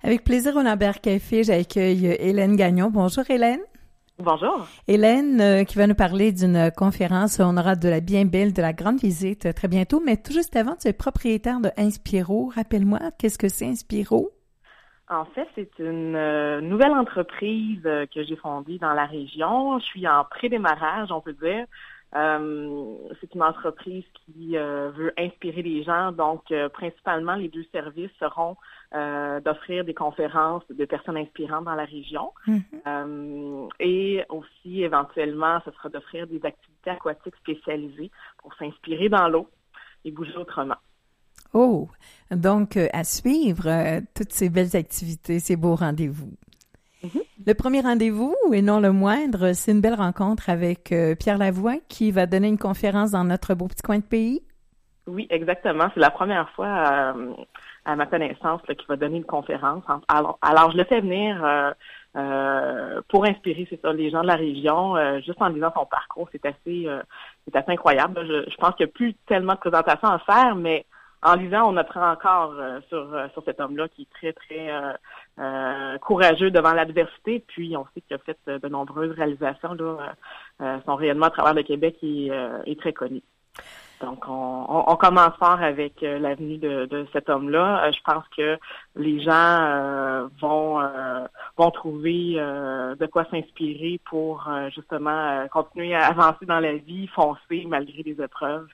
Avec plaisir au Lambert Café, j'accueille Hélène Gagnon. Bonjour Hélène. Bonjour. Hélène qui va nous parler d'une conférence. On aura de la bien belle, de la grande visite très bientôt. Mais tout juste avant, tu es propriétaire de Inspiro. Rappelle-moi, qu'est-ce que c'est Inspiro? En fait, c'est une nouvelle entreprise que j'ai fondée dans la région. Je suis en pré-démarrage, on peut dire. C'est une entreprise qui veut inspirer les gens. Donc, principalement, les deux services seront d'offrir des conférences de personnes inspirantes dans la région. Et aussi, éventuellement, ce sera d'offrir des activités aquatiques spécialisées pour s'inspirer dans l'eau et bouger autrement. Oh! Donc, à suivre toutes ces belles activités, ces beaux rendez-vous. Le premier rendez-vous, et non le moindre, c'est une belle rencontre avec Pierre Lavoie qui va donner une conférence dans notre beau petit coin de pays. Oui, exactement. C'est la première fois à ma connaissance qu'il va donner une conférence. Alors je le fais venir pour inspirer, c'est ça, les gens de la région. Juste en lisant son parcours, c'est assez incroyable. Je pense qu'il n'y a plus tellement de présentations à faire, mais en lisant, on apprend encore sur cet homme-là qui est très, très courageux devant l'adversité. Puis, on sait qu'il a fait de nombreuses réalisations. Son rayonnement à travers le Québec est très connu. Donc, on commence fort avec l'avenue de cet homme-là. Je pense que les gens vont trouver de quoi s'inspirer pour justement continuer à avancer dans la vie, foncer malgré les épreuves.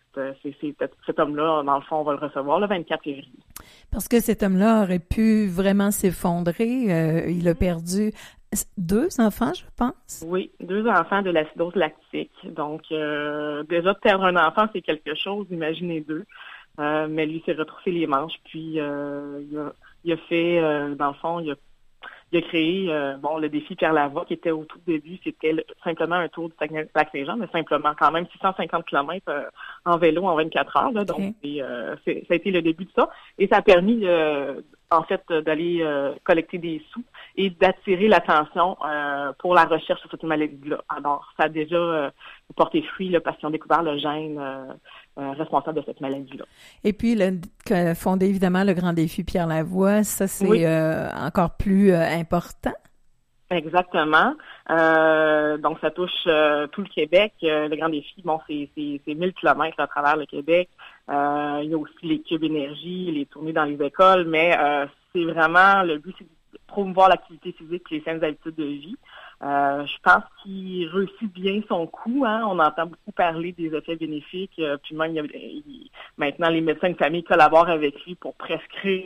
Cet homme-là, dans le fond, on va le recevoir le 24 février. Parce que cet homme-là aurait pu vraiment s'effondrer. Il a perdu 2 enfants, je pense. Oui, 2 enfants de l'acidose lactique. Donc, déjà, de perdre un enfant, c'est quelque chose. Imaginez 2. Mais lui s'est retroussé les manches. Puis, il a fait, dans le fond, il a créé le défi Pierre Lavoie qui était au tout début, c'était simplement un tour du Saguenay-Lac-Saint-Jean, mais simplement quand même 650 km en vélo en 24 heures. Là, donc, ça a été le début de ça. Et ça a permis, en fait, d'aller collecter des sous et d'attirer l'attention pour la recherche sur cette maladie-là. Alors, ça a déjà porté fruit là, parce qu'ils ont découvert le gène responsable de cette maladie-là. Et puis, fondé évidemment le grand défi Pierre Lavoie, ça c'est encore plus important. Exactement. Donc, ça touche tout le Québec. Le grand défi, bon, c'est 1000 kilomètres à travers le Québec. Il y a aussi les cubes énergie, les tournées dans les écoles, mais c'est vraiment, le but, c'est de promouvoir l'activité physique et les saines habitudes de vie. Je pense qu'il réussit bien son coup. Hein. On entend beaucoup parler des effets bénéfiques. Puis même, maintenant, les médecins de famille collaborent avec lui pour prescrire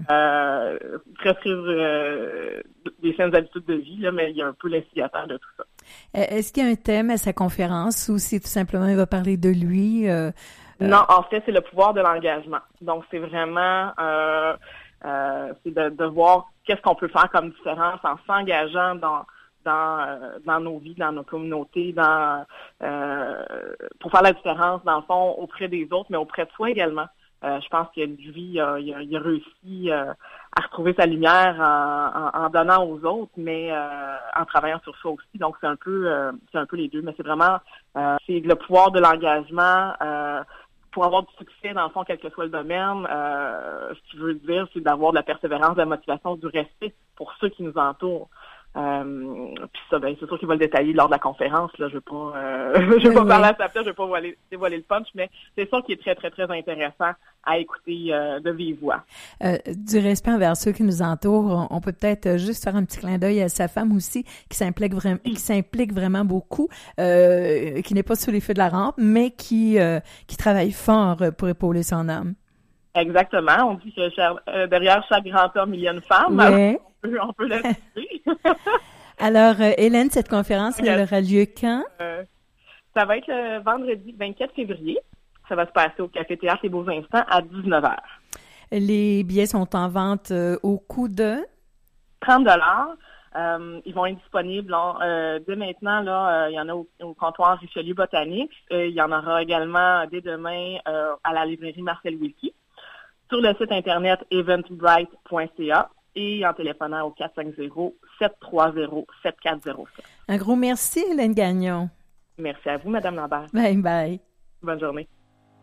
des saines habitudes de vie. Là, mais il y a un peu l'instigateur de tout ça. Est-ce qu'il y a un thème à sa conférence ou c'est tout simplement il va parler de lui? Non, en fait, c'est le pouvoir de l'engagement. Donc, c'est vraiment c'est de voir qu'est-ce qu'on peut faire comme différence en s'engageant dans nos vies, dans nos communautés, pour faire la différence, dans le fond, auprès des autres, mais auprès de soi également. Je pense que lui, il a réussi à retrouver sa lumière en donnant aux autres, mais en travaillant sur soi aussi. Donc, c'est un peu les deux, mais c'est vraiment c'est le pouvoir de l'engagement pour avoir du succès, dans le fond, quel que soit le domaine. Ce qui veut dire, c'est d'avoir de la persévérance, de la motivation, du respect pour ceux qui nous entourent. Puis ça, c'est sûr qu'il va le détailler lors de la conférence. Là, je veux pas parler à sa place, je veux pas dévoiler le punch, mais c'est sûr qu'il est très, très, très intéressant à écouter de vive voix. Du respect envers ceux qui nous entourent, on peut peut-être juste faire un petit clin d'œil à sa femme aussi, qui s'implique vraiment beaucoup, qui n'est pas sous les feux de la rampe, mais qui travaille fort pour épauler son homme. Exactement. On dit que derrière chaque grand homme, il y a une femme. Ouais. On peut la citer. Alors, Hélène, cette conférence, elle aura lieu quand? Ça va être le vendredi 24 février. Ça va se passer au Café Théâtre Les Beaux Instants à 19h. Les billets sont en vente au coût de? 30 $. Ils vont être disponibles dès maintenant. Là, il y en a au comptoir Richelieu Botanique. Il y en aura également dès demain à la librairie Marcel Wilkie. Sur le site internet eventbrite.ca et en téléphonant au 450-730-7407. Un gros merci, Hélène Gagnon. Merci à vous, Madame Lambert. Bye bye. Bonne journée.